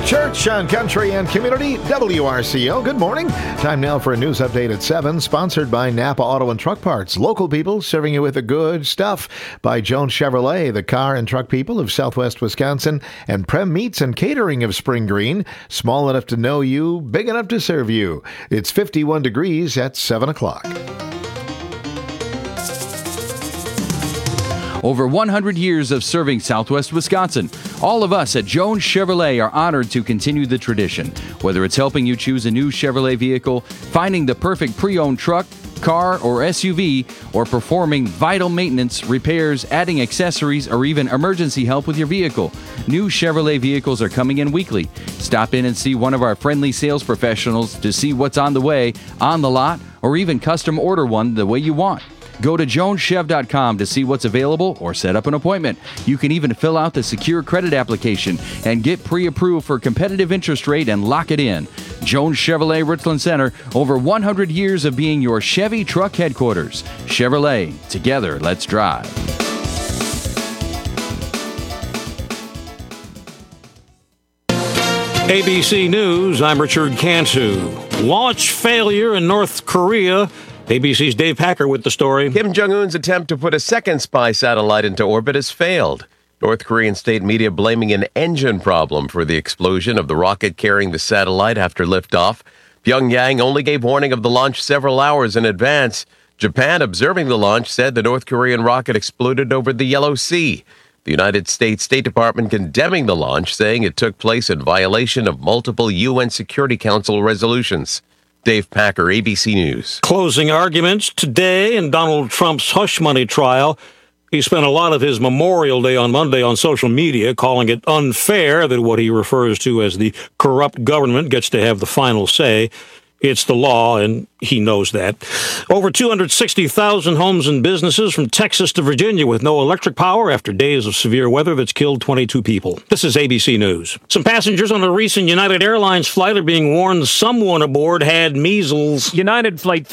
Church on Country and Community, WRCO. Good morning. Time now for a news update at 7, sponsored by Napa Auto and Truck Parts. Local people serving you with the good stuff. By Jones Chevrolet, the car and truck people of Southwest Wisconsin. And Prem Meats and Catering of Spring Green. Small enough to know you, big enough to serve you. It's 51 degrees at 7 o'clock. Over 100 years of serving Southwest Wisconsin. All of us at Jones Chevrolet are honored to continue the tradition. Whether it's helping you choose a new Chevrolet vehicle, finding the perfect pre-owned truck, car, or SUV, or performing vital maintenance, repairs, adding accessories, or even emergency help with your vehicle. New Chevrolet vehicles are coming in weekly. Stop in and see one of our friendly sales professionals to see what's on the way, on the lot, or even custom order one the way you want. Go to joneschev.com to see what's available or set up an appointment. You can even fill out the secure credit application and get pre-approved for competitive interest rate and lock it in. Jones Chevrolet Richland Center, over 100 years of being your Chevy truck headquarters. Chevrolet, together, let's drive. ABC News, I'm Richard Cantu. Launch failure in North Korea. ABC's Dave Packer with the story. Kim Jong-un's attempt to put a second spy satellite into orbit has failed. North Korean state media blaming an engine problem for the explosion of the rocket carrying the satellite after liftoff. Pyongyang only gave warning of the launch several hours in advance. Japan, observing the launch, said the North Korean rocket exploded over the Yellow Sea. The United States State Department condemning the launch, saying it took place in violation of multiple UN Security Council resolutions. Dave Packer, ABC News. Closing arguments today in Donald Trump's hush money trial. He spent a lot of his Memorial Day on Monday on social media, calling it unfair that what he refers to as the corrupt government gets to have the final say. It's the law, and he knows that. Over 260,000 homes and businesses from Texas to Virginia with no electric power after days of severe weather that's killed 22 people. This is ABC News. Some passengers on a recent United Airlines flight are being warned someone aboard had measles. United Flight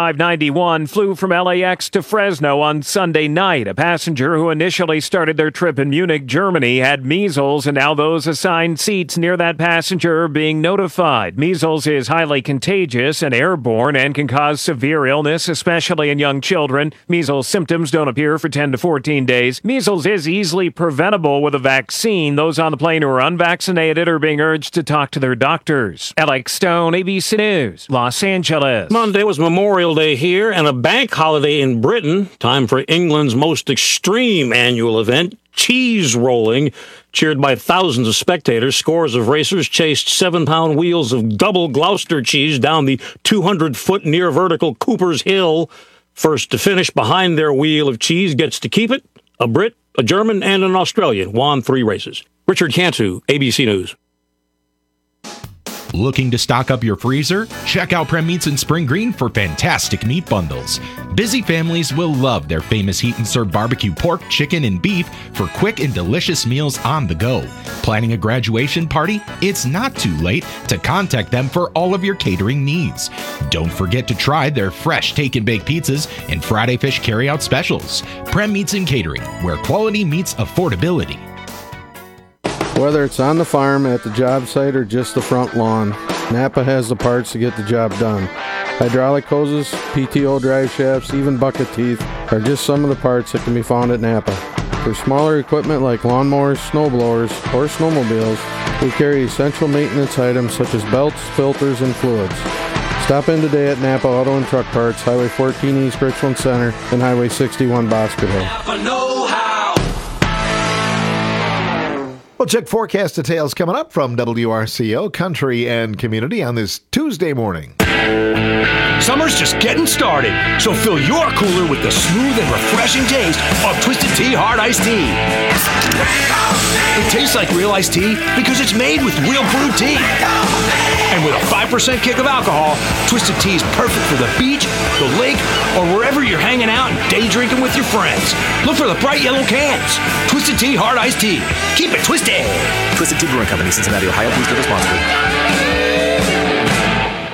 5591 flew from LAX to Fresno on Sunday night. A passenger who initially started their trip in Munich, Germany, had measles, and now those assigned seats near that passenger are being notified. Measles is highly contagious and airborne and can cause severe illness, especially in young children. Measles symptoms don't appear for 10 to 14 days. Measles is easily preventable with a vaccine. Those on the plane who are unvaccinated are being urged to talk to their doctors. Alex Stone, ABC News, Los Angeles. Monday was Memorial Day here and a bank holiday in Britain. Time for England's most extreme annual event, cheese rolling. Cheered by thousands of spectators, scores of racers chased 7-pound wheels of double Gloucester cheese down the 200-foot near-vertical Cooper's Hill. First to finish behind their wheel of cheese gets to keep it. A Brit, a German, and an Australian won 3 races. Richard Cantu, ABC News. Looking to stock up your freezer? Check out Prem Meats in Spring Green for fantastic meat bundles. Busy families will love their famous heat and serve barbecue pork, chicken, and beef for quick and delicious meals on the go. Planning a graduation party? It's not too late to contact them for all of your catering needs. Don't forget to try their fresh take and bake pizzas and Friday fish carryout specials. Prem Meats and Catering, where quality meets affordability. Whether it's on the farm, at the job site, or just the front lawn, Napa has the parts to get the job done. Hydraulic hoses, PTO drive shafts, even bucket teeth are just some of the parts that can be found at Napa. For smaller equipment like lawnmowers, snowblowers, or snowmobiles, we carry essential maintenance items such as belts, filters, and fluids. Stop in today at Napa Auto and Truck Parts, Highway 14 East Richland Center, and Highway 61 Bosque Hill. We'll check forecast details coming up from WRCO Country and Community on this Tuesday morning. Summer's just getting started, so fill your cooler with the smooth and refreshing taste of Twisted Tea Hard Iced Tea. It tastes like real iced tea because it's made with real brewed tea. And with a 5% kick of alcohol, Twisted Tea is perfect for the beach, the lake, or wherever you're hanging out and day drinking with your friends. Look for the bright yellow cans. Twisted Tea Hard Iced Tea. Keep it twisted. Twisted Tea Brewing Company, Cincinnati, Ohio. Please drink responsibly.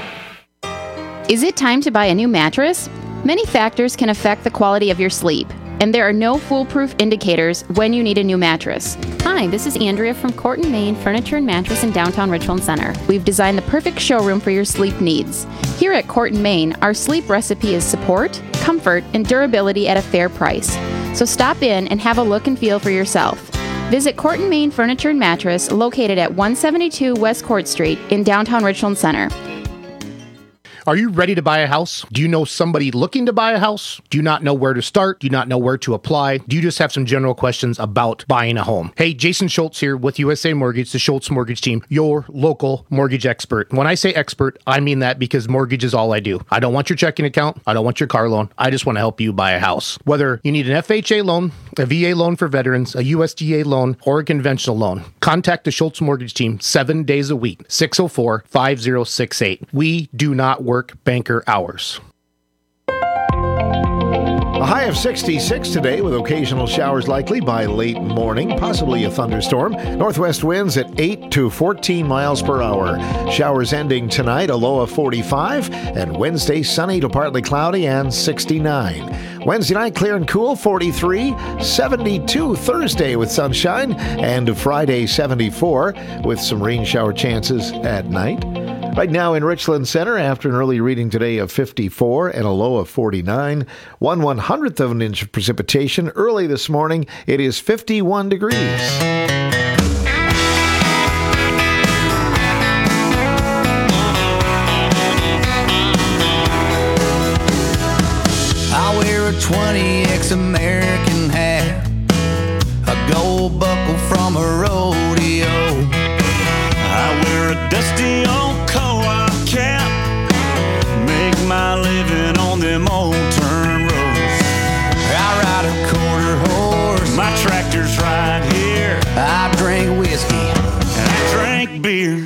Is it time to buy a new mattress? Many factors can affect the quality of your sleep. and there are no foolproof indicators when you need a new mattress. Hi, this is Andrea from Corton, Maine Furniture and Mattress in downtown Richland Center. We've designed the perfect showroom for your sleep needs. Here at Corton, Maine, our sleep recipe is support, comfort, and durability at a fair price. So stop in and have a look and feel for yourself. Visit Corton, Maine Furniture and Mattress, located at 172 West Court Street in downtown Richland Center. Are you ready to buy a house? Do you know somebody looking to buy a house? Do you not know where to start? Do you not know where to apply? Do you just have some general questions about buying a home? Hey, Jason Schultz here with USA Mortgage, the Schultz Mortgage Team, your local mortgage expert. When I say expert, I mean that because mortgage is all I do. I don't want your checking account. I don't want your car loan. I just want to help you buy a house. Whether you need an FHA loan, a VA loan for veterans, a USDA loan, or a conventional loan, contact the Schultz Mortgage Team 7 days a week, 604-5068. We do not work banker hours. A high of 66 today with occasional showers likely by late morning, possibly a thunderstorm. Northwest winds at 8 to 14 miles per hour. Showers ending tonight, a low of 45, and Wednesday sunny to partly cloudy and 69. Wednesday night clear and cool, 43, 72 Thursday with sunshine, and Friday 74 with some rain shower chances at night. Right now in Richland Center, after an early reading today of 54 and a low of 49, 1/100th of an inch of precipitation. Early this morning, it is 51 degrees. I wear a 20X American hat, a gold buckle from a rodeo. I wear a dusty old co-op cap, make my living on them old turn roads. I ride a quarter horse, my tractor's right here. I drink whiskey, and I drink beer.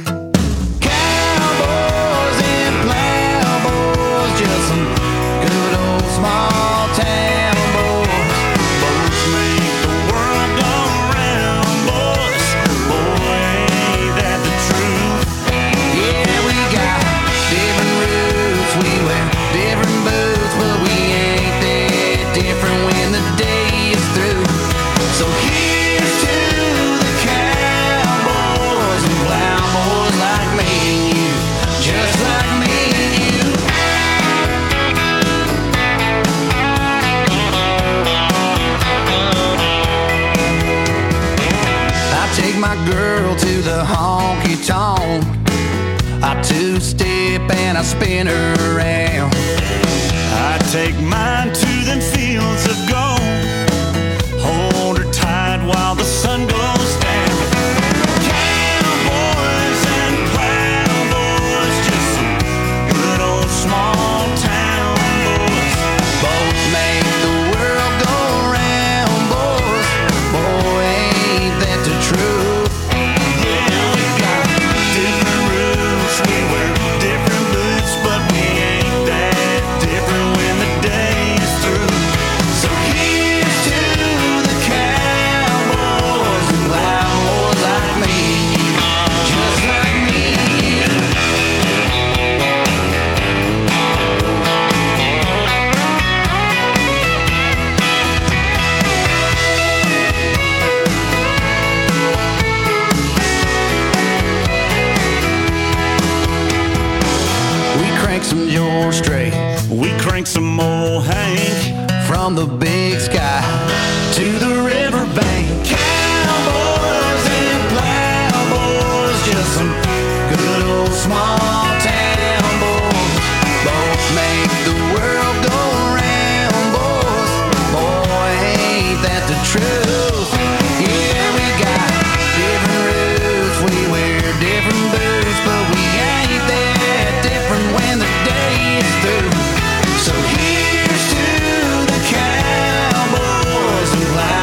Cowboys and plowboys, just some good old small town boys. Boats make the world go round, boys. Boy, ain't that the truth. Yeah, we got different roots, we wear different boots, but we ain't that different when the day is through. So here's to the cowboys and plowboys like me and you, just like me and you. I take my girl to the honky tonk, I two-step and I spin her around. I take mine to them fields of gold, hold her tight while the sun goes down. Cowboys and plowboys, just some good old small town boys. Both make the world go round, boys. Boy, ain't that the truth. Yeah, we got different roots, we wear different boots, but we ain't that different when the day is through. So here's to the cowboys and plowboys like me and you, just like me and you. We crank some George Strait, we crank some old Hank, from the big sky to the riverbank. Cowboys and plowboys, just some good old small town boys. Both make the world go round, boys. Boy, ain't that the truth. Yeah, we got different roots, we wear different boots, but we ain't that different when the day is through. So here's to the cowboys and plowboys.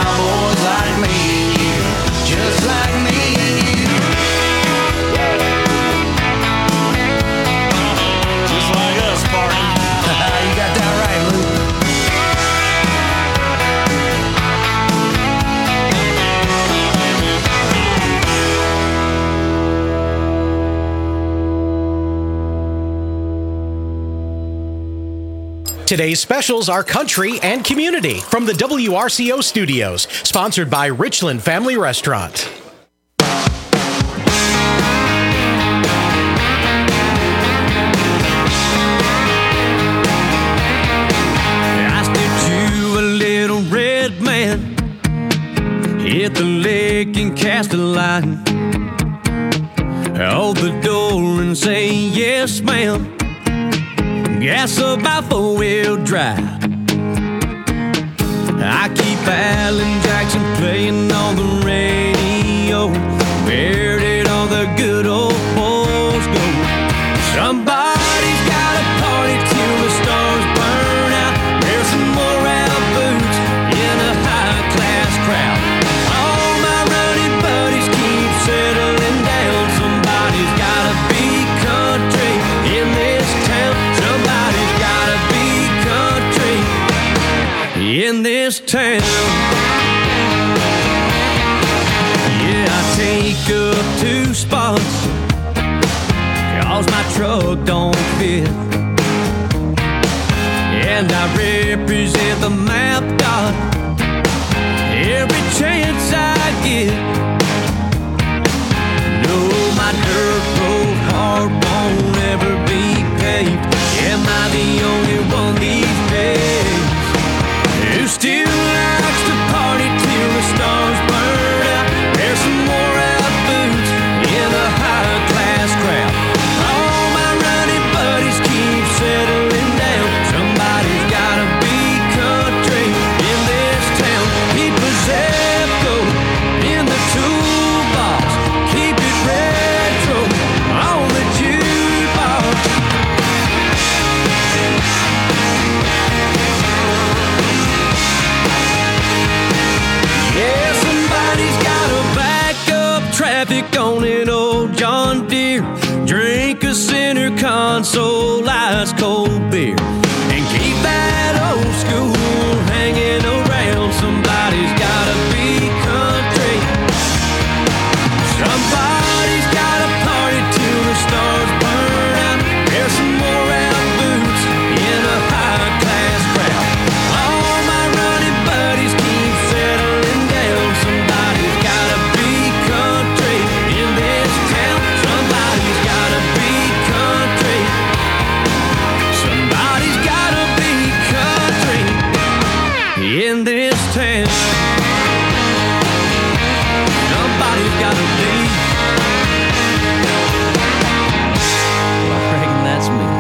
Today's specials are country and community from the WRCO studios, sponsored by Richland Family Restaurant. I stepped you a little red man, hit the lake and cast a line. Hold the door and say yes, ma'am. Gas up by 4-wheel drive. I keep Alan Jackson playing on the radio. Where did all the good old boys go? Somebody's got a party till the stars burn out. Wear some more out boots in a high-class crowd. All my running buddies keep settling down. Somebody's gotta be country in this town. Somebody's gotta be country in this town. Yeah, I take up 2 spots, 'cause my truck don't fit. And I represent the map dot every chance I get. No, my dirt road heart won't ever be paved. Am I the only one these days who still likes to party till the stars burn out? There's some more out boots in a high-class crowd. All my running buddies keep settling down. Somebody's gotta be country in this town. Keep a Zepco in the toolbox. Keep it retro on the jukebox. Yeah, somebody's gotta back up traffic on an old John Deere. Drink a center console ice cold beer and keep that old school hanging around. Somebody's gotta be country. Somebody's gotta party till the stars burn out. There's some more out boots in a high-class crowd. All my running buddies keep settling down. Somebody's gotta be country in this town. Somebody's gotta be country. Somebody's gotta be country in this town. Somebody's gotta be. Well, I reckon that's me.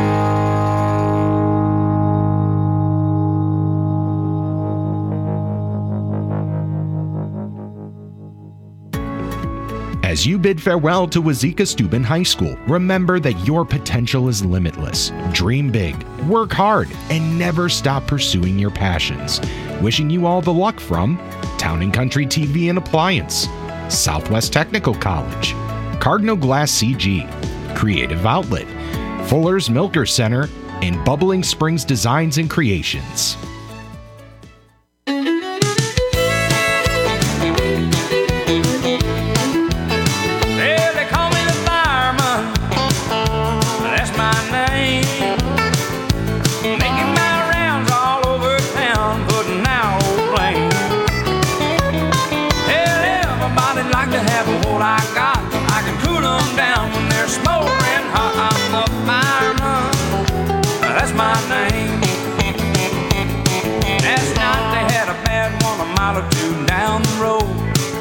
As you bid farewell to Wazeeka Steuben High School, remember that your potential is limitless. Dream big, work hard, and never stop pursuing your passions. Wishing you all the luck from Town & Country TV and Appliance, Southwest Technical College, Cardinal Glass CG, Creative Outlet, Fuller's Milker Center, and Bubbling Springs Designs and Creations. Well, they call me the fireman. That's my name. Making my rounds all over town, putting out old flames. Hell, everybody'd like to have what I got. I can cool them down when they're smoldering hot. I'm the fireman. That's my name. Last night they had a bad one a mile or 2 down the road.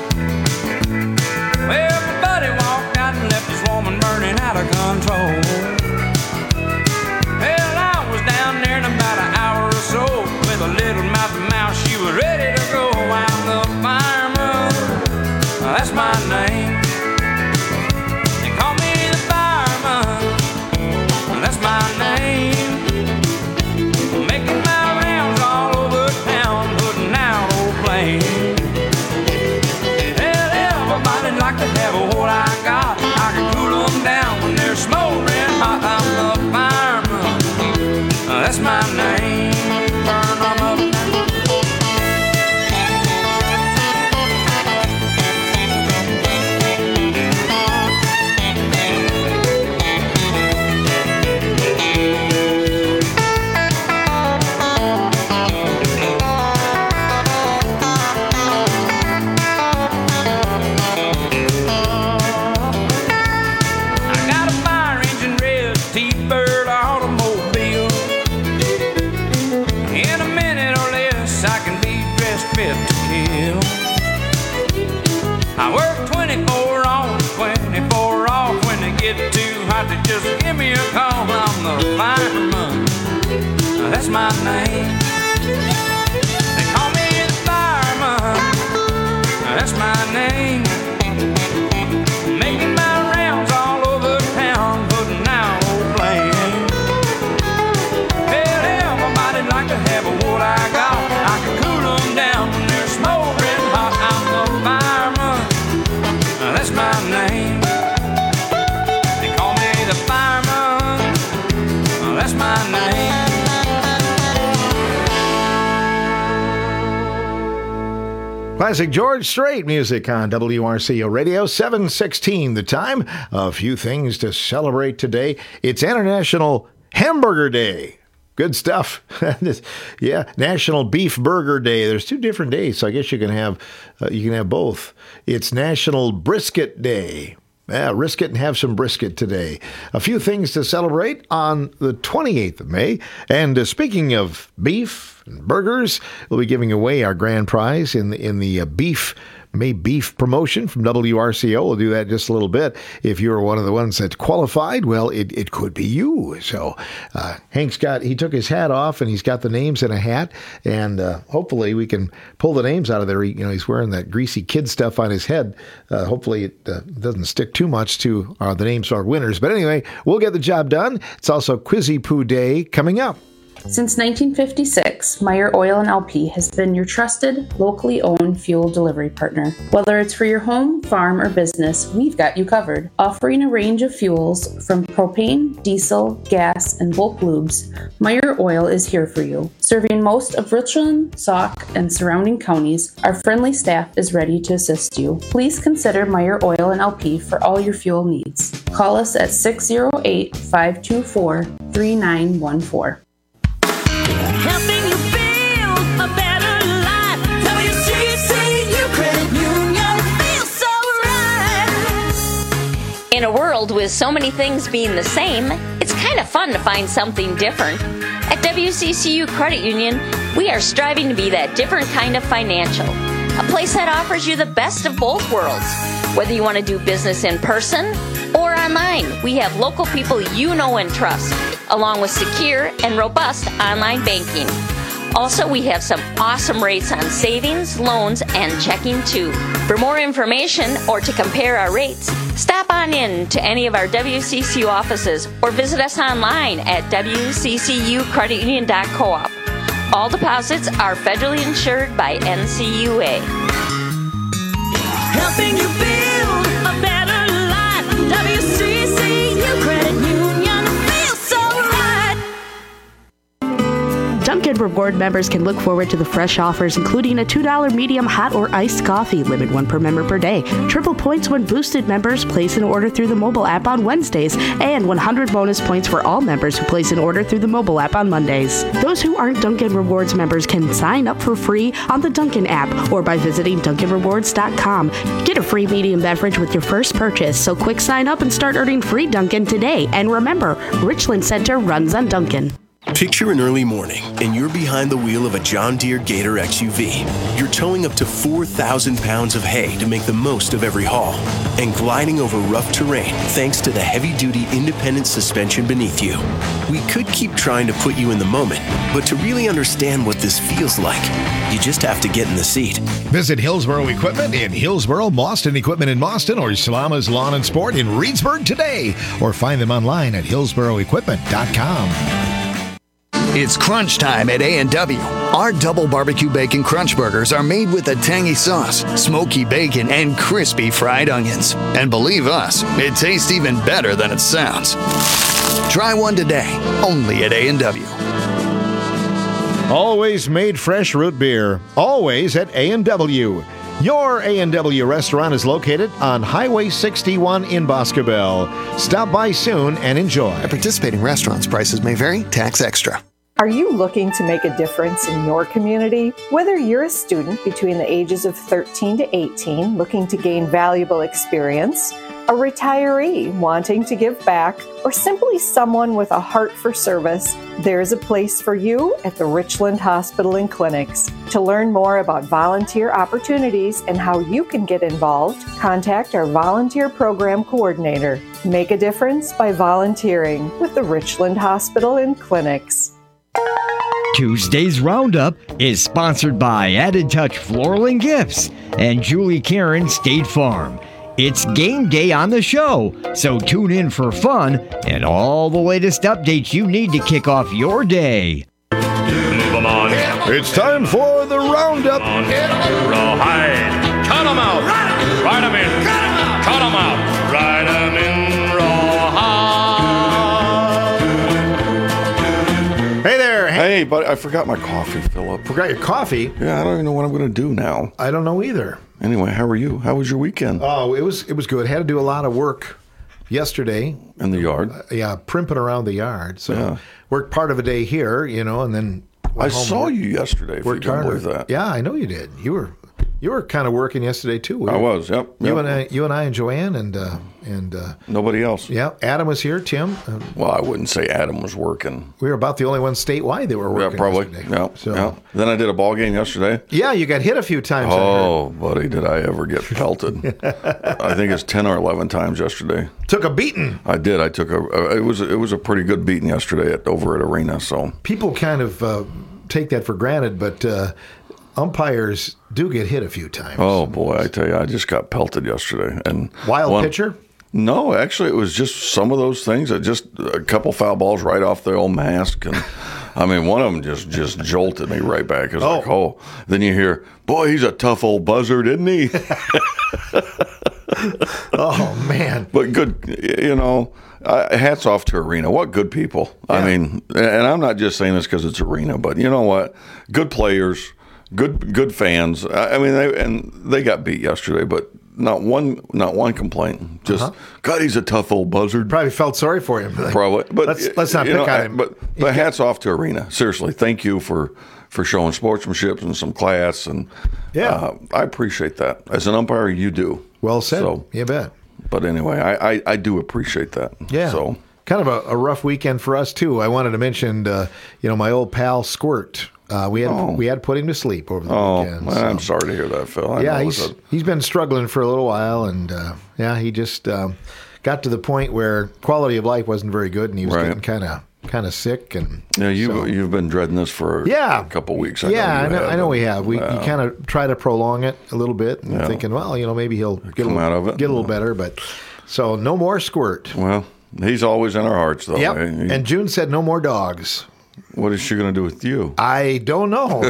Well, everybody walked out and left this woman burning out of control. Well, I was down there in about an hour or so with a little mouth to mouth. She was ready to go. I'm the fireman. That's my name. They call me the fireman. That's my name. Making my rounds all over town, putting out old flames. Well, everybody'd like to have what I got. I can cool them down when they're smoldering get too hot to just give me a call. I'm the fireman, that's my name. They call me the fireman, that's my name. Making my rounds all over town, putting out old flames. Well, everybody like to have what I got. I can cool them down when they're smoking hot. I'm the fireman, that's my name. They call me the fireman, that's my name. Classic George Strait music on WRCO Radio, 7:16 the time. A few things to celebrate today. It's International Hamburger Day. Good stuff. Yeah, National Beef Burger Day. There's two different days, so I guess you can have both. It's National Brisket Day. Yeah, risk it and have some brisket today. A few things to celebrate on the 28th of May. And speaking of beef and burgers, we'll be giving away our grand prize in the beef promotion from WRCO. We'll do that in just a little bit. If you're one of the ones that qualified, well, it could be you. So Hank's he took his hat off and he's got the names in a hat, and hopefully we can pull the names out of there. He's wearing that greasy kid stuff on his head. Hopefully it doesn't stick too much to the names of our winners. But anyway, we'll get the job done. It's also Quizzy Poo Day coming up. Since 1956, Meyer Oil and LP has been your trusted, locally owned fuel delivery partner. Whether it's for your home, farm, or business, we've got you covered. Offering a range of fuels from propane, diesel, gas, and bulk lubes, Meyer Oil is here for you. Serving most of Richland, Sauk, and surrounding counties, our friendly staff is ready to assist you. Please consider Meyer Oil and LP for all your fuel needs. Call us at 608-524-3914. Helping you build a better life. WCCU Credit Union feels so right. In a world with so many things being the same, it's kind of fun to find something different. At WCCU Credit Union, we are striving to be that different kind of financial. A place that offers you the best of both worlds. Whether you want to do business in person or online, we have local people you know and trust, along with secure and robust online banking. Also, we have some awesome rates on savings, loans, and checking too. For more information or to compare our rates, stop on in to any of our WCCU offices or visit us online at wccucreditunion.coop. All deposits are federally insured by NCUA. Helping you build a better life. WCCU Credit Union feels so right. Dunkin' Reward members can look forward to the fresh offers, including a $2 medium hot or iced coffee, limit 1 per member per day, triple points when boosted members place an order through the mobile app on Wednesdays, and 100 bonus points for all members who place an order through the mobile app on Mondays. Those who aren't Dunkin' Rewards members can sign up for free on the Dunkin' app or by visiting DunkinRewards.com. Get a free medium beverage with your first purchase, so quick sign up and start earning free Dunkin' today. And remember, Richland Center runs on Dunkin'. Picture an early morning, and you're behind the wheel of a John Deere Gator XUV. You're towing up to 4,000 pounds of hay to make the most of every haul, and gliding over rough terrain thanks to the heavy-duty independent suspension beneath you. We could keep trying to put you in the moment, but to really understand what this feels like, you just have to get in the seat. Visit Hillsboro Equipment in Hillsboro, Mauston Equipment in Mauston, or Salama's Lawn and Sport in Reedsburg today, or find them online at hillsboroequipment.com. It's crunch time at A&W. Our double barbecue bacon crunch burgers are made with a tangy sauce, smoky bacon, and crispy fried onions. And believe us, it tastes even better than it sounds. Try one today, only at A&W. Always made fresh root beer, always at A&W. Your A&W restaurant is located on Highway 61 in Boscobel. Stop by soon and enjoy. At participating restaurants, prices may vary, tax extra. Are you looking to make a difference in your community? Whether you're a student between the ages of 13 to 18 looking to gain valuable experience, a retiree wanting to give back, or simply someone with a heart for service, there's a place for you at the Richland Hospital and Clinics. To learn more about volunteer opportunities and how you can get involved, contact our volunteer program coordinator. Make a difference by volunteering with the Richland Hospital and Clinics. Tuesday's Roundup is sponsored by Added Touch Floral and Gifts and Julie Karen State Farm. It's game day on the show, so tune in for fun and all the latest updates you need to kick off your day. Move 'em on. It's time for the Roundup. Rawhide. Cut 'em out. Ride 'em in. Cut 'em out. Ride 'em in rawhide. Hey there. Hey, but I forgot my coffee, Philip. Forgot your coffee? Yeah, I don't even know what I'm going to do now. I don't know either. Anyway, how are you? How was your weekend? Oh, it was good. Had to do a lot of work yesterday. In the yard? Primping around the yard. So worked part of a day here, and then I saw you yesterday, if you can believe that. Yeah, I know you did. You were kind of working yesterday too. I was, yep. You and I and Joanne and nobody else. Yeah, Adam was here. Tim. Well, I wouldn't say Adam was working. We were about the only ones statewide that were working. Yeah, probably. Yesterday. Yeah. Then I did a ball game yesterday. Yeah, you got hit a few times. Oh, buddy, did I ever get pelted? I think it's 10 or 11 times yesterday. Took a beating. I did. I took it was a pretty good beating yesterday over at Arena. So people kind of take that for granted, but umpires do get hit a few times. Oh boy, I tell you, I just got pelted yesterday. And wild pitcher? No, actually, it was just some of those things. Just a couple foul balls right off the old mask, and I mean, one of them just jolted me right back. It was like, oh. Then you hear, boy, he's a tough old buzzard, isn't he? Oh man! But good, hats off to Arena. What good people. Yeah. I mean, and I'm not just saying this because it's Arena, but you know what? Good players, good fans. I mean, they got beat yesterday, but not one complaint. Just God, he's a tough old buzzard. Probably felt sorry for him. Probably, but let's not pick on him. But hats off to Arena. Seriously, thank you for showing sportsmanship and some class, and I appreciate that. As an umpire, you do. Well said. So, you bet. But anyway, I do appreciate that. Yeah. So kind of a rough weekend for us too. I wanted to mention, my old pal Squirt. We had put him to sleep over the weekend. Well, I'm sorry to hear that, Phil. He's been struggling for a little while, and he just got to the point where quality of life wasn't very good, and he was getting kind of sick. And you've been dreading this for a couple of weeks. I know we have. We kind of try to prolong it a little bit, and thinking, well, maybe he'll get a little better. But so no more Squirt. Well, he's always in our hearts, though. Yep. And June said no more dogs. What is she going to do with you? I don't know.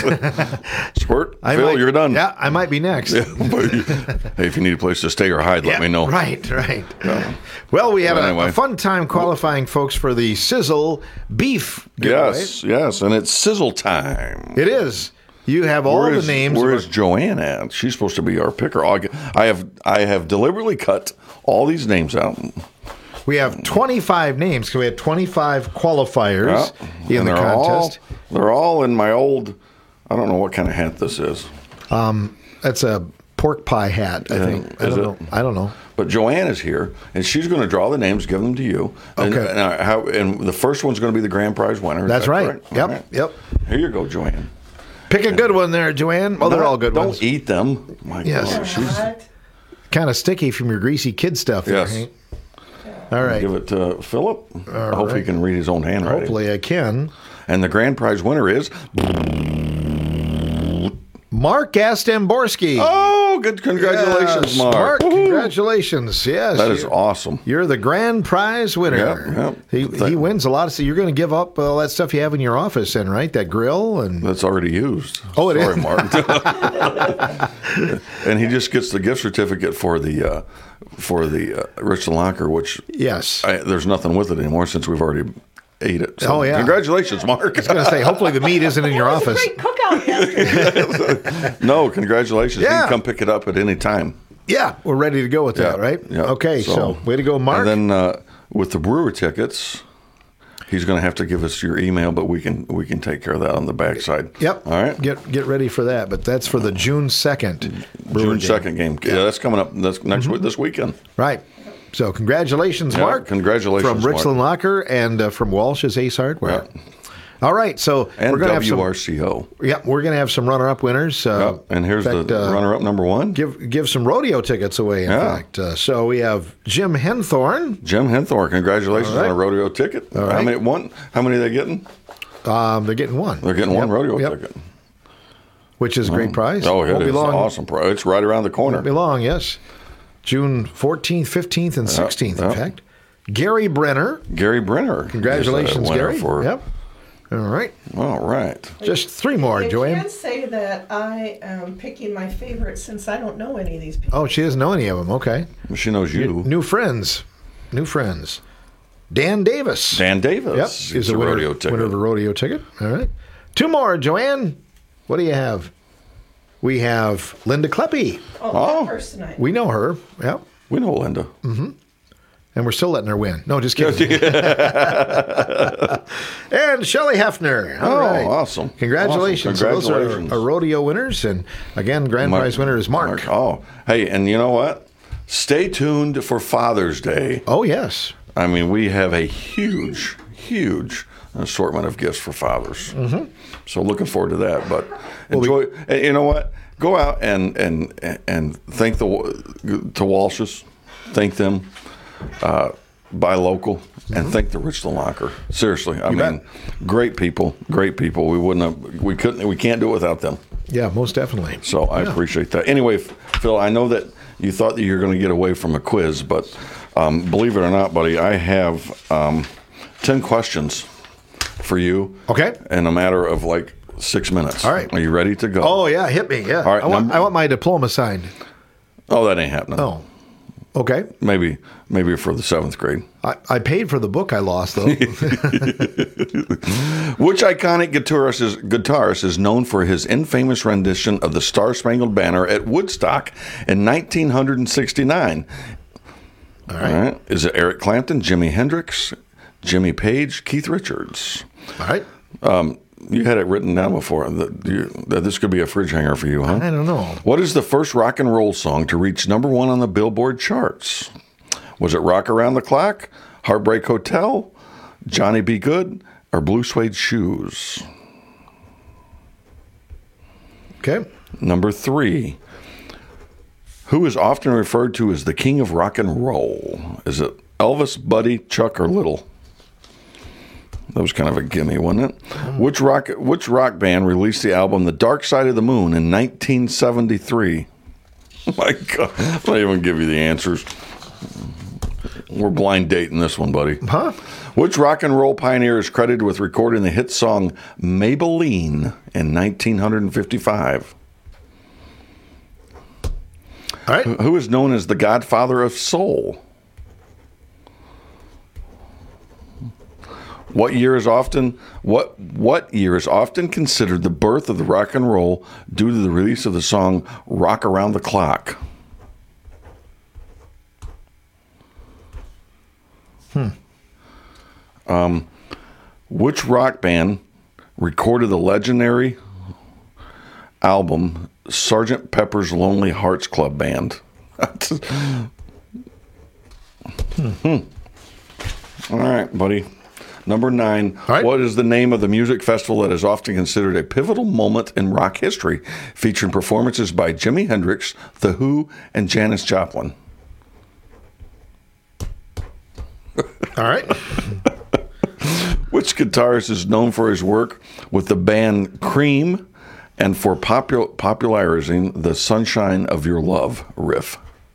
Squirt, Phil, you're done. Yeah, I might be next. Yeah, hey, if you need a place to stay or hide, let me know. Right. Yeah. Well, we had a fun time qualifying folks for the Sizzle Beef giveaway. Yes, and it's Sizzle time. It is. You have all the names. Where is Joanne at? She's supposed to be our picker. I have deliberately cut all these names out. We have 25 names because we had 25 qualifiers in the contest. They're all in my old, I don't know what kind of hat this is. That's a pork pie hat, I think. I don't know. But Joanne is here, and she's going to draw the names, give them to you. Okay. And the first one's going to be the grand prize winner. That's right. Yep. Here you go, Joanne. Pick a good one there, Joanne. Well, they're all good ones. Don't eat them. My God, she's kind of sticky from your greasy kid stuff there, Hank. All right. Give it to Philip. I hope he can read his own handwriting. Hopefully I can. And the grand prize winner is Mark Astamborski. Oh, good. Congratulations, Mark. Congratulations. Yes. That is awesome. You're the grand prize winner. Yep. He wins a lot of stuff. You're going to give up all that stuff you have in your office then, right? That grill and that's already used. Oh, it is. Mark. And he just gets the gift certificate for the Richland Locker, which there's nothing with it anymore since we've already ate it. So congratulations, Mark. I was going to say, hopefully the meat isn't in your office. Great cookout yesterday. No, congratulations. Yeah. You can come pick it up at any time. Yeah, we're ready to go with that, right? Yeah. Okay, so way to go, Mark. And then with the brewer tickets, he's going to have to give us your email, but we can take care of that on the backside. Yep. All right. Get ready for that. But that's for the June 2nd. June 2nd game. Yeah, that's coming up. That's this weekend. Right. So congratulations, Mark. Congratulations, from Richland Locker and from Walsh's Ace Hardware. All right, so and we're going to have some WRCO. Yeah, we're going to have some runner-up winners. And here's the runner-up number one. Give some rodeo tickets away. In fact, so we have Jim Henthorne. Jim Henthorne, congratulations on a rodeo ticket. All right. How many are they getting? They're getting one. They're getting one rodeo ticket, which is a great prize. Oh, it is an awesome prize. It's right around the corner. Won't be long, yes. June 14th, 15th, and 16th. In fact, Gary Brenner. Congratulations, Congratulations, Gary. Yep. All right. All right. Just three more, Joanne. I can't say that I am picking my favorite since I don't know any of these people. Oh, she doesn't know any of them. Okay. She knows you. New friends. Dan Davis. Yep. Is a winner of the rodeo ticket. All right. Two more, Joanne. What do you have? We have Linda Kleppe. Oh, first tonight. We know her. Yep. We know Linda. Mm-hmm. And we're still letting her win. No, just kidding. And Shelley Hefner. All right. Awesome. Congratulations. Awesome. Those are our rodeo winners. And again, grand prize winner is Mark. Oh, hey, and you know what? Stay tuned for Father's Day. Oh, yes. I mean, we have a huge assortment of gifts for fathers. Mm-hmm. So looking forward to that. But enjoy. You know what? Go out and thank to Walsh's. Thank them. Buy local and thank the Richland Locker. Seriously, I mean, great people. We can't do it without them. Yeah, most definitely. So I appreciate that. Anyway, Phil, I know that you thought that you were going to get away from a quiz, but believe it or not, buddy, I have 10 questions for you. Okay. In a matter of like 6 minutes. All right. Are you ready to go? Oh yeah, hit me. Yeah. All right. I want my diploma signed. Oh, that ain't happening. Oh. Okay. Maybe for the 7th grade. I paid for the book I lost, though. Which iconic guitarist is known for his infamous rendition of the Star-Spangled Banner at Woodstock in 1969? All right. Is it Eric Clapton, Jimi Hendrix, Jimmy Page, Keith Richards? All right. You had it written down before that this could be a fridge hanger for you, huh? I don't know. What is the first rock and roll song to reach number 1 on the Billboard charts? Was it Rock Around the Clock, Heartbreak Hotel, Johnny Be Good, or Blue Suede Shoes? Okay. Number 3. Who is often referred to as the king of rock and roll? Is it Elvis, Buddy, Chuck, or Little? That was kind of a gimme, wasn't it? Which rock band released the album The Dark Side of the Moon in 1973? Oh my God. I'm not even going to give you the answers. We're blind dating this one, buddy. Huh? Which rock and roll pioneer is credited with recording the hit song Maybelline in 1955? All right. Who is known as the Godfather of Soul? What year is often considered the birth of the rock and roll due to the release of the song Rock Around the Clock? Which rock band recorded the legendary album Sgt. Pepper's Lonely Hearts Club Band? All right, buddy. Number 9. Right. What is the name of the music festival that is often considered a pivotal moment in rock history, featuring performances by Jimi Hendrix, The Who, and Janis Joplin? All right. Which guitarist is known for his work with the band Cream and for popularizing the Sunshine of Your Love riff?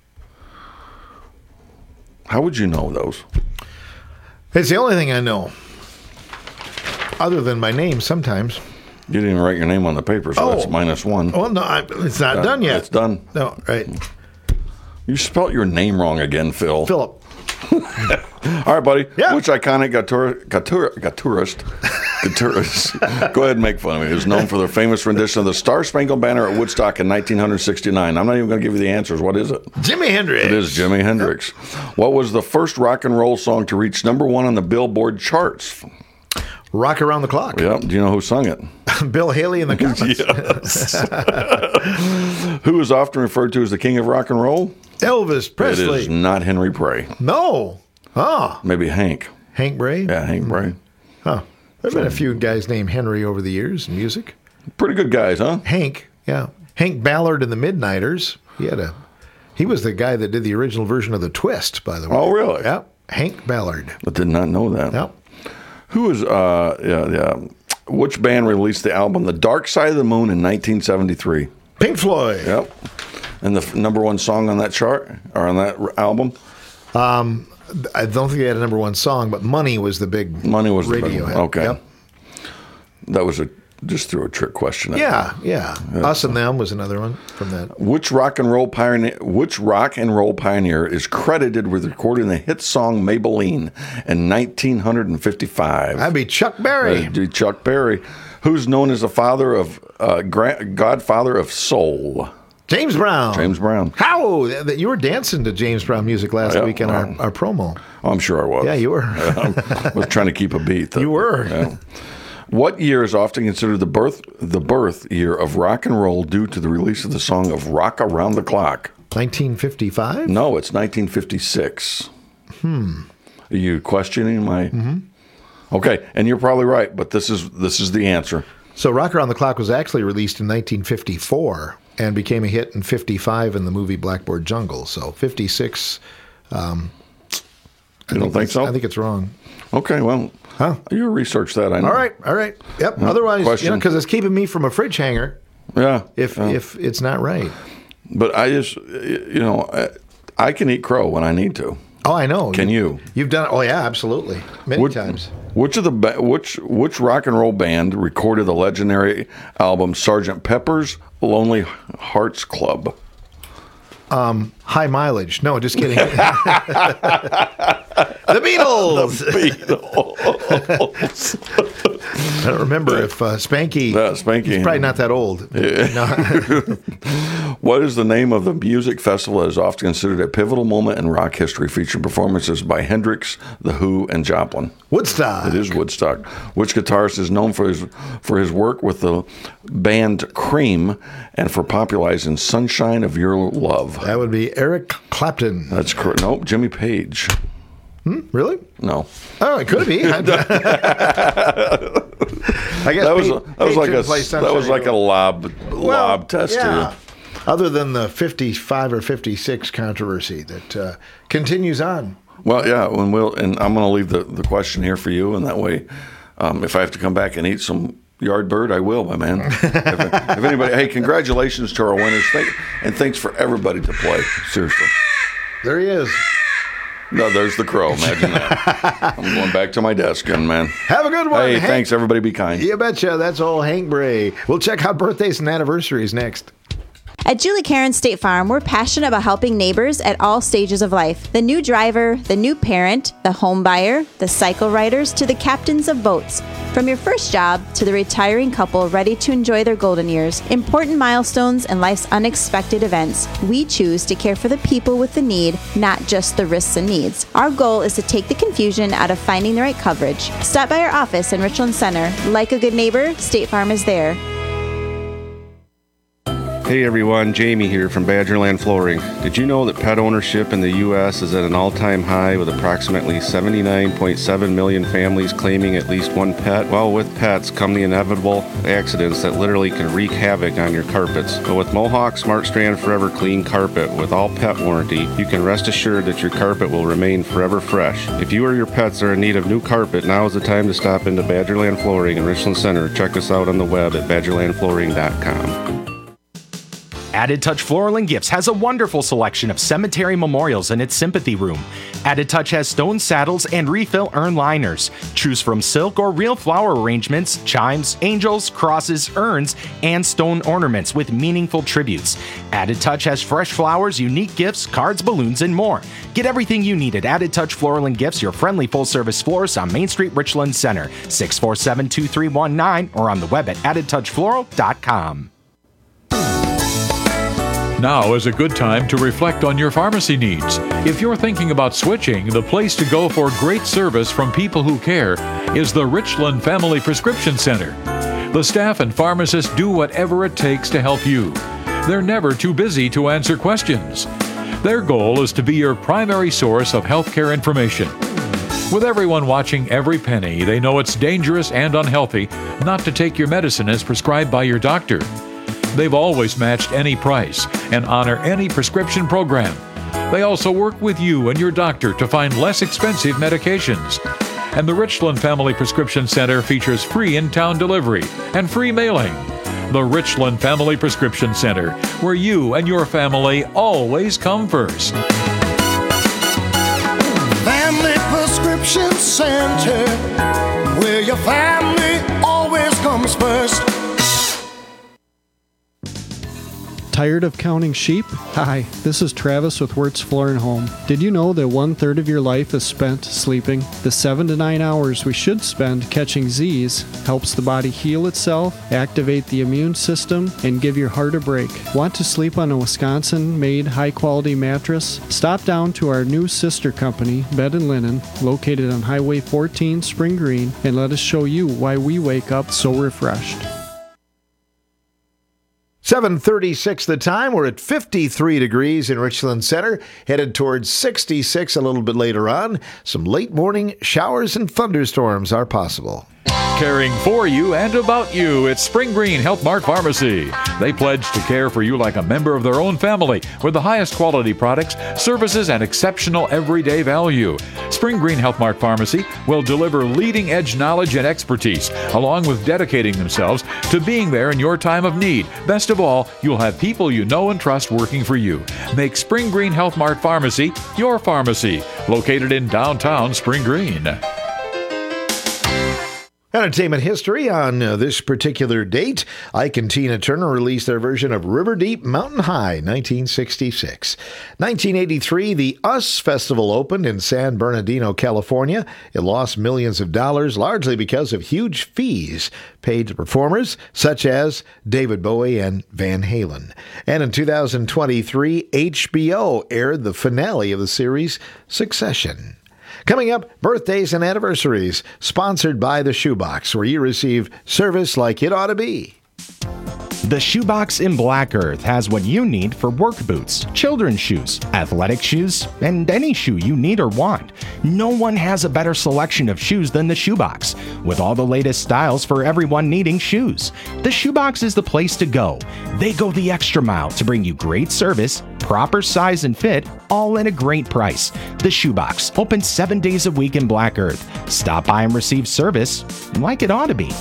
How would you know those? It's the only thing I know, other than my name sometimes. You didn't even write your name on the paper, so that's -1. Well, no, it's not done yet. It's done. No, right. You spelt your name wrong again, Phil. Philip. All right, buddy. Yeah. Which iconic guitarist, go ahead and make fun of me, is known for their famous rendition of the Star-Spangled Banner at Woodstock in 1969? I'm not even going to give you the answers. What is it? Jimi Hendrix. It is Jimi Hendrix. What was the first rock and roll song to reach number 1 on the Billboard charts? Rock Around the Clock. Yeah. Do you know who sung it? Bill Haley in the comments. Yes. Who is often referred to as the king of rock and roll? Elvis Presley. It is not Henry Bray. No. Oh. Maybe Hank. Hank Bray? Yeah, Hank Bray. Huh. There's been a few guys named Henry over the years in music. Pretty good guys, huh? Hank, yeah. Hank Ballard and the Midnighters. He was the guy that did the original version of The Twist, by the way. Oh, really? Yeah. Hank Ballard. I did not know that. Yep. Who is, which band released the album The Dark Side of the Moon in 1973? Pink Floyd. Yep. And the number one song on that chart, or on that album? I don't think they had a number one song, but Money was the big radio hit. Okay. Yep. That was just threw a trick question. Yeah. Us and Them was another one from that. Which rock and roll pioneer is credited with recording the hit song Maybelline in 1955? That'd be Chuck Berry. That'd be Chuck Berry, who's known as the godfather of soul. James Brown. James Brown. How? You were dancing to James Brown music last week in our promo. Oh, I'm sure I was. Yeah, you were. I was trying to keep a beat. You were. Yeah. What year is often considered the birth year of rock and roll due to the release of the song of Rock Around the Clock? 1955? No, it's 1956. Are you questioning my... Mm-hmm. Okay, and you're probably right, but this is the answer. So Rock Around the Clock was actually released in 1954 and became a hit in 55 in the movie Blackboard Jungle. So 56... you don't think so? I think it's wrong. Okay, well... Huh? You research that, I know. All right. Yep. Otherwise, because it's keeping me from a fridge hanger. Yeah. If it's not right. But I just, I can eat crow when I need to. Oh, I know. Can you? You've done. Oh, yeah, absolutely. Many times. Which rock and roll band recorded the legendary album Sgt. Pepper's Lonely Hearts Club? High Mileage. No, just kidding. The Beatles. I don't remember if Spanky. He's probably not that old. What is the name of the music festival that is often considered a pivotal moment in rock history, featuring performances by Hendrix, The Who, and Joplin? Woodstock. It is Woodstock. Which guitarist is known for his work with the band Cream and for popularizing "Sunshine of Your Love"? That would be Eric Clapton. That's correct. Nope, Jimmy Page. Really? No. Oh, it could be. I guess that was like a lob test. Yeah. Other than the 55 or 56 controversy that continues on. Well, yeah, and I'm going to leave the question here for you, and that way, if I have to come back and eat some yard bird, I will, my man. if anybody, hey, congratulations to our winners, and thanks for everybody to play. Seriously. There he is. No, there's the crow. Imagine that. I'm going back to my desk, and man. Have a good one. Hey, Hank. Thanks, everybody. Be kind. You betcha. That's all Hank Bray. We'll check out birthdays and anniversaries next. At Julie Karen State Farm, we're passionate about helping neighbors at all stages of life. The new driver, the new parent, the home buyer, the cycle riders, to the captains of boats. From your first job to the retiring couple ready to enjoy their golden years, important milestones, and life's unexpected events, we choose to care for the people with the need, not just the risks and needs. Our goal is to take the confusion out of finding the right coverage. Stop by our office in Richland Center. Like a good neighbor, State Farm is there. Hey everyone, Jamie here from Badgerland Flooring. Did you know that pet ownership in the U.S. is at an all-time high with approximately 79.7 million families claiming at least one pet? Well, with pets come the inevitable accidents that literally can wreak havoc on your carpets. But with Mohawk Smart Strand Forever Clean Carpet with all pet warranty, you can rest assured that your carpet will remain forever fresh. If you or your pets are in need of new carpet, now is the time to stop into Badgerland Flooring in Richland Center. Check us out on the web at badgerlandflooring.com. Added Touch Floral and Gifts has a wonderful selection of cemetery memorials in its sympathy room. Added Touch has stone saddles and refill urn liners. Choose from silk or real flower arrangements, chimes, angels, crosses, urns, and stone ornaments with meaningful tributes. Added Touch has fresh flowers, unique gifts, cards, balloons, and more. Get everything you need at Added Touch Floral and Gifts, your friendly full-service florist on Main Street, Richland Center, 647-2319, or on the web at addedtouchfloral.com. Now is a good time to reflect on your pharmacy needs. If you're thinking about switching, the place to go for great service from people who care is the Richland Family Prescription Center. The staff and pharmacists do whatever it takes to help you. They're never too busy to answer questions. Their goal is to be your primary source of healthcare information. With everyone watching every penny, they know it's dangerous and unhealthy not to take your medicine as prescribed by your doctor. They've always matched any price and honor any prescription program. They also work with you and your doctor to find less expensive medications. And the Richland Family Prescription Center features free in-town delivery and free mailing. The Richland Family Prescription Center, where you and your family always come first. Family Prescription Center, where your family always comes first. Tired of counting sheep? Hi, this is Travis with Wirtz Floor and Home. Did you know that 1/3 of your life is spent sleeping? The 7 to 9 hours we should spend catching Z's helps the body heal itself, activate the immune system, and give your heart a break. Want to sleep on a Wisconsin-made high-quality mattress? Stop down to our new sister company, Bed & Linen, located on Highway 14, Spring Green, and let us show you why we wake up so refreshed. 7:36 the time. We're at 53 degrees in Richland Center, headed towards 66 a little bit later on. Some late morning showers and thunderstorms are possible. Caring for you and about you, it's Spring Green Health Mart Pharmacy. They pledge to care for you like a member of their own family with the highest quality products, services, and exceptional everyday value. Spring Green Health Mart Pharmacy will deliver leading-edge knowledge and expertise, along with dedicating themselves to being there in your time of need. Best of all, you'll have people you know and trust working for you. Make Spring Green Health Mart Pharmacy your pharmacy, located in downtown Spring Green. Entertainment history on this particular date. Ike and Tina Turner released their version of River Deep Mountain High, 1966. 1983, the US Festival opened in San Bernardino, California. It lost millions of dollars, largely because of huge fees paid to performers such as David Bowie and Van Halen. And in 2023, HBO aired the finale of the series Succession. Coming up, birthdays and anniversaries, sponsored by The Shoebox, where you receive service like it ought to be. The Shoebox in Black Earth has what you need for work boots, children's shoes, athletic shoes, and any shoe you need or want. No one has a better selection of shoes than the Shoebox, with all the latest styles for everyone needing shoes. The Shoebox is the place to go. They go the extra mile to bring you great service, proper size and fit, all at a great price. The Shoebox, open 7 days a week in Black Earth. Stop by and receive service like it ought to be.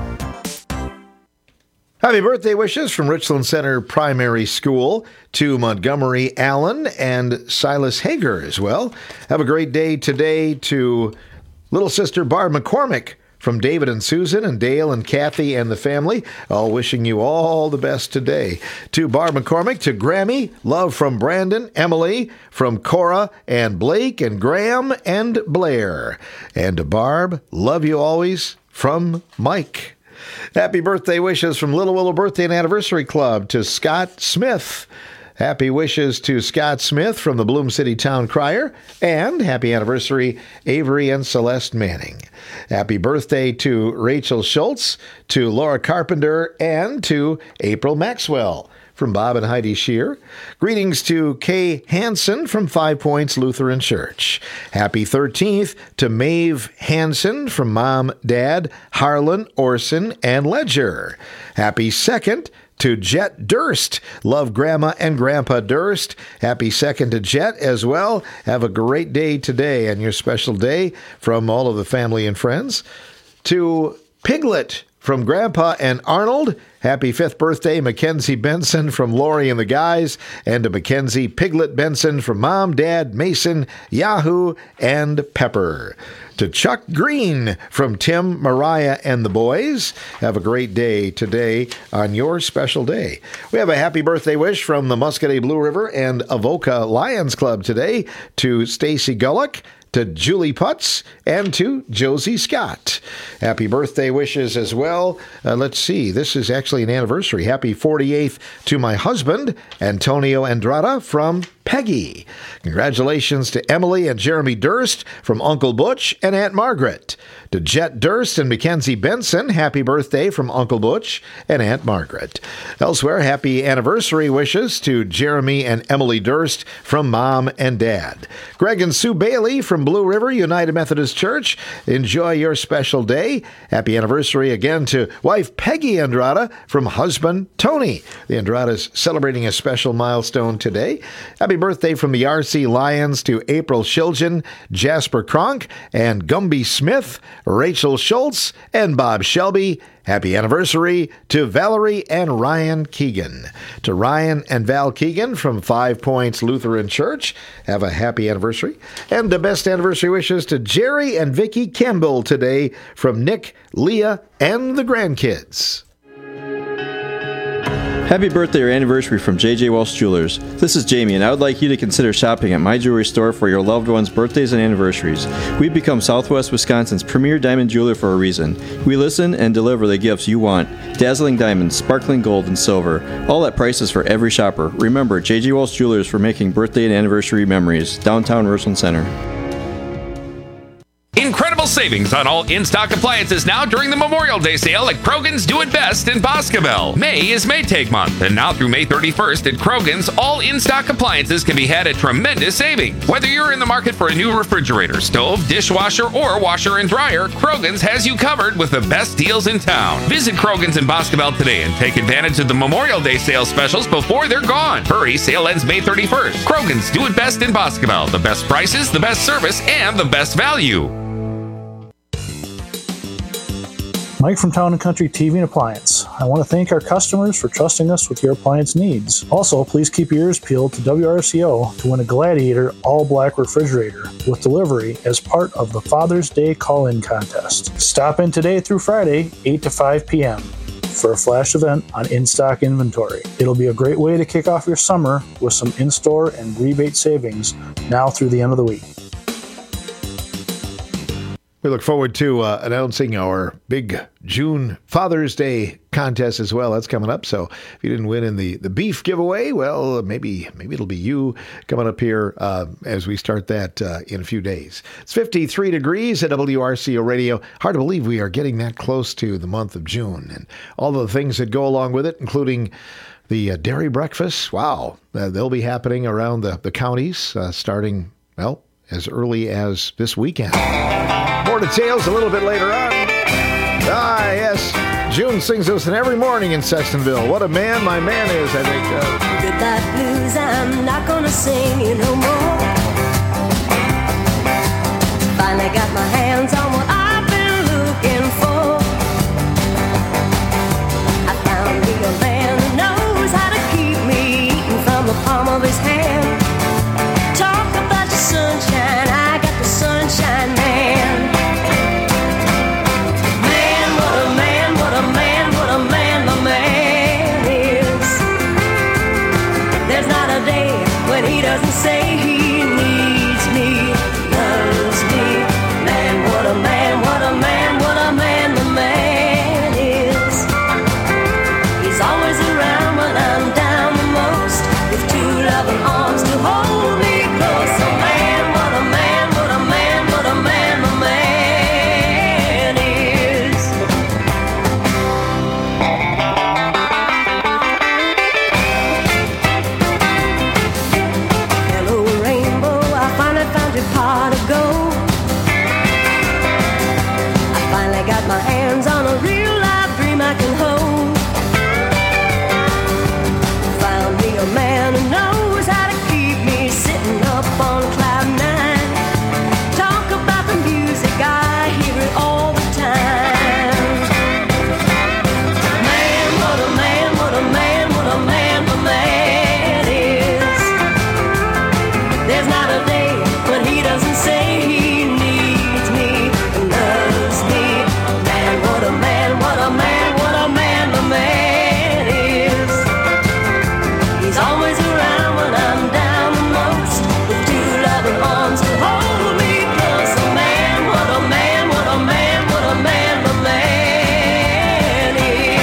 Happy birthday wishes from Richland Center Primary School to Montgomery Allen and Silas Hager as well. Have a great day today to little sister Barb McCormick from David and Susan and Dale and Kathy and the family, all wishing you all the best today. To Barb McCormick, to Grammy, love from Brandon, Emily, from Cora and Blake and Graham and Blair. And to Barb, love you always from Mike. Happy birthday wishes from Little Willow Birthday and Anniversary Club to Scott Smith. Happy wishes to Scott Smith from the Bloom City Town Crier. And happy anniversary, Avery and Celeste Manning. Happy birthday to Rachel Schultz, to Laura Carpenter, and to April Maxwell from Bob and Heidi Shear. Greetings to Kay Hansen from 5 Points Lutheran Church. Happy 13th to Maeve Hansen from Mom, Dad, Harlan, Orson, and Ledger. Happy 2nd to Jet Durst. Love Grandma and Grandpa Durst. Happy 2nd to Jet as well. Have a great day today and your special day from all of the family and friends. To Piglet from Grandpa and Arnold. Happy 5th birthday, Mackenzie Benson from Lori and the Guys, and to Mackenzie Piglet Benson from Mom, Dad, Mason, Yahoo, and Pepper. To Chuck Green from Tim, Mariah, and the boys. Have a great day today on your special day. We have a happy birthday wish from the Muscatee Blue River and Avoca Lions Club today to Stacy Gullick, to Julie Putz, and to Josie Scott. Happy birthday wishes as well. Let's see, this is actually an anniversary. Happy 48th to my husband, Antonio Andrada from Peggy. Congratulations to Emily and Jeremy Durst from Uncle Butch and Aunt Margaret. To Jet Durst and Mackenzie Benson, happy birthday from Uncle Butch and Aunt Margaret. Elsewhere, happy anniversary wishes to Jeremy and Emily Durst from Mom and Dad. Greg and Sue Bailey from from Blue River United Methodist Church. Enjoy your special day. Happy anniversary again to wife Peggy Andrada from husband Tony. The Andradas celebrating a special milestone today. Happy birthday from the RC Lions to April Shilgen, Jasper Kronk, and Gumby Smith, Rachel Schultz, and Bob Shelby. Happy anniversary to Valerie and Ryan Keegan. To Ryan and Val Keegan from 5 Points Lutheran Church, have a happy anniversary. And the best anniversary wishes to Jerry and Vicky Campbell today from Nick, Leah, and the grandkids. Happy birthday or anniversary from J.J. Welsh Jewelers. This is Jamie, and I would like you to consider shopping at my jewelry store for your loved ones' birthdays and anniversaries. We've become Southwest Wisconsin's premier diamond jeweler for a reason. We listen and deliver the gifts you want. Dazzling diamonds, sparkling gold, and silver. All at prices for every shopper. Remember, J.J. Welsh Jewelers for making birthday and anniversary memories. Downtown Richland Center. Incredible savings on all in-stock appliances now during the Memorial Day sale at Krogan's Do It Best in Boscobel. May is Maytag month, and now through May 31st at Krogan's, all in-stock appliances can be had at tremendous savings. Whether you're in the market for a new refrigerator, stove, dishwasher, or washer and dryer, Krogan's has you covered with the best deals in town. Visit Krogan's in Boscobel today and take advantage of the Memorial Day sale specials before they're gone. Hurry, sale ends May 31st. Krogan's Do It Best in Boscobel. The best prices, the best service, and the best value. Mike from Town & Country TV and Appliance. I want to thank our customers for trusting us with your appliance needs. Also, please keep your ears peeled to WRCO to win a Gladiator all-black refrigerator with delivery as part of the Father's Day call-in contest. Stop in today through Friday, 8 to 5 p.m. for a flash event on in-stock inventory. It'll be a great way to kick off your summer with some in-store and rebate savings now through the end of the week. We look forward to announcing our big June Father's Day contest as well. That's coming up. So if you didn't win in the beef giveaway, well, maybe it'll be you coming up here as we start that in a few days. It's 53 degrees at WRCO Radio. Hard to believe we are getting that close to the month of June and all the things that go along with it, including the dairy breakfast. Wow. They'll be happening around the counties starting, well, as early as this weekend. More details a little bit later on. Ah, yes. June sings us in every morning in Sextonville. What a man my man is, I think. Goodbye blues, I'm not gonna sing you no more. Finally got my hands on what I've been looking for. I found me a man who knows how to keep me eating from the palm of his hand. Talk about the sunshine, I got the sunshine man. Man, what a man, what a man, what a man the man is. There's not a day when he doesn't say he needs me, loves me. Man, what a man, what a man, what a man the man is. He's always around when I'm down the most, with two loving arms to hold me. My hands on a real life dream I can hold. Found me a man who knows how to keep me sitting up on cloud nine. Talk about the music, I hear it all the time. Man, what a man, what a man, what a man the man is. There's not a day when he doesn't say he needs me, loves me. What a man, what a man, what a man the man is. He's always around when I'm down the most, with two loving arms to hold me close. A man, what a man, what a man, what a man the man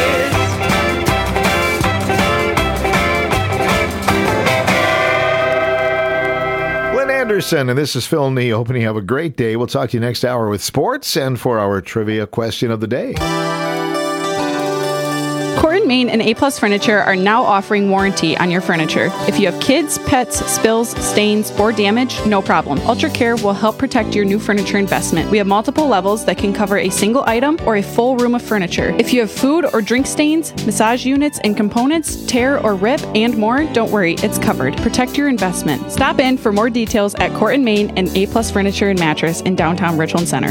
is. Lynn Anderson, and this is Phil Nee, hoping you have a great day. We'll talk to you next hour with sports and for our trivia question of the day. Court & Main and A-Plus Furniture are now offering warranty on your furniture. If you have kids, pets, spills, stains, or damage, no problem. Ultra Care will help protect your new furniture investment. We have multiple levels that can cover a single item or a full room of furniture. If you have food or drink stains, massage units and components, tear or rip, and more, don't worry, it's covered. Protect your investment. Stop in for more details at Court & Main and A-Plus Furniture and Mattress in downtown Richland Center.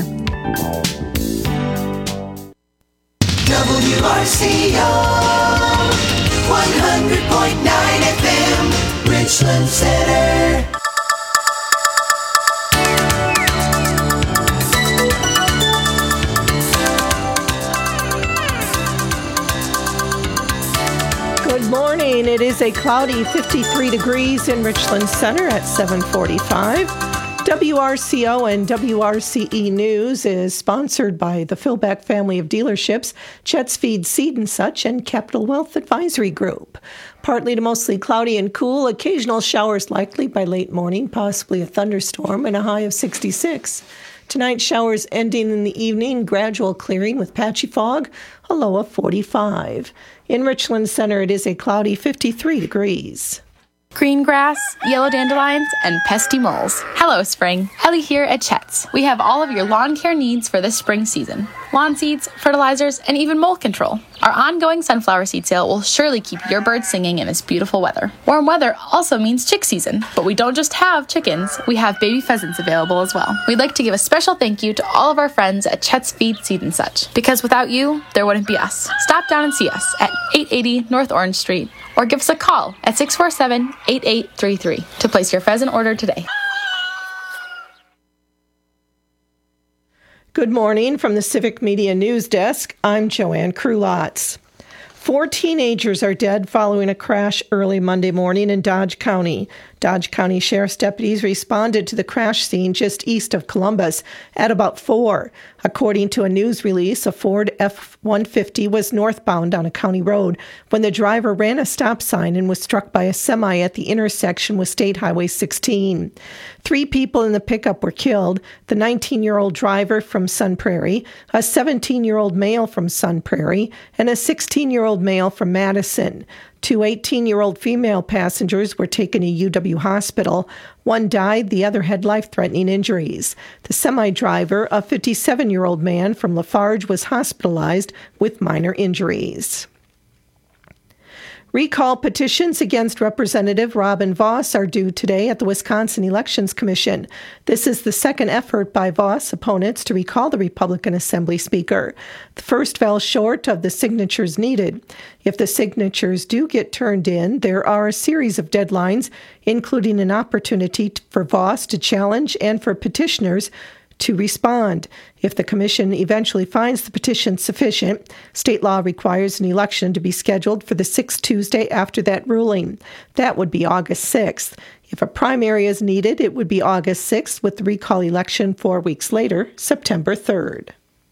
WRCO 100.9 FM, Richland Center. Good morning. It is a cloudy 53 degrees in Richland Center at 7:45. WRCO and WRCE News is sponsored by the Philbeck family of dealerships, Chet's Feed Seed and Such, and Capital Wealth Advisory Group. Partly to mostly cloudy and cool, occasional showers likely by late morning, possibly a thunderstorm, and a high of 66. Tonight, showers ending in the evening, gradual clearing with patchy fog, a low of 45. In Richland Center, it is a cloudy 53 degrees. Green grass, yellow dandelions, and pesky moles. Hello, spring. Ellie here at Chet's. We have all of your lawn care needs for this spring season. Lawn seeds, fertilizers, and even mole control. Our ongoing sunflower seed sale will surely keep your birds singing in this beautiful weather. Warm weather also means chick season, but we don't just have chickens, we have baby pheasants available as well. We'd like to give a special thank you to all of our friends at Chet's Feed Seed and Such, because without you, there wouldn't be us. Stop down and see us at 880 North Orange Street, or give us a call at 647-8833 to place your pheasant order today. Good morning from the Civic Media News Desk. I'm Joanne Krulotz. 4 teenagers are dead following a crash early Monday morning in Dodge County. Dodge County Sheriff's deputies responded to the crash scene just east of Columbus at about 4. According to a news release, a Ford F-150 was northbound on a county road when the driver ran a stop sign and was struck by a semi at the intersection with State Highway 16. 3 people in the pickup were killed: the 19-year-old driver from Sun Prairie, a 17-year-old male from Sun Prairie, and a 16-year-old male from Madison. 2 18-year-old female passengers were taken to UW Hospital. 1 died, the other had life-threatening injuries. The semi-driver, a 57-year-old man from Lafarge, was hospitalized with minor injuries. Recall petitions against Representative Robin Vos are due today at the Wisconsin Elections Commission. This is the second effort by Vos opponents to recall the Republican Assembly Speaker. The first fell short of the signatures needed. If the signatures do get turned in, there are a series of deadlines, including an opportunity for Vos to challenge and for petitioners to respond. If the commission eventually finds the petition sufficient, state law requires an election to be scheduled for the 6th Tuesday after that ruling. That would be August 6th. If a primary is needed, it would be August 6th, with the recall election 4 weeks later, September 3rd.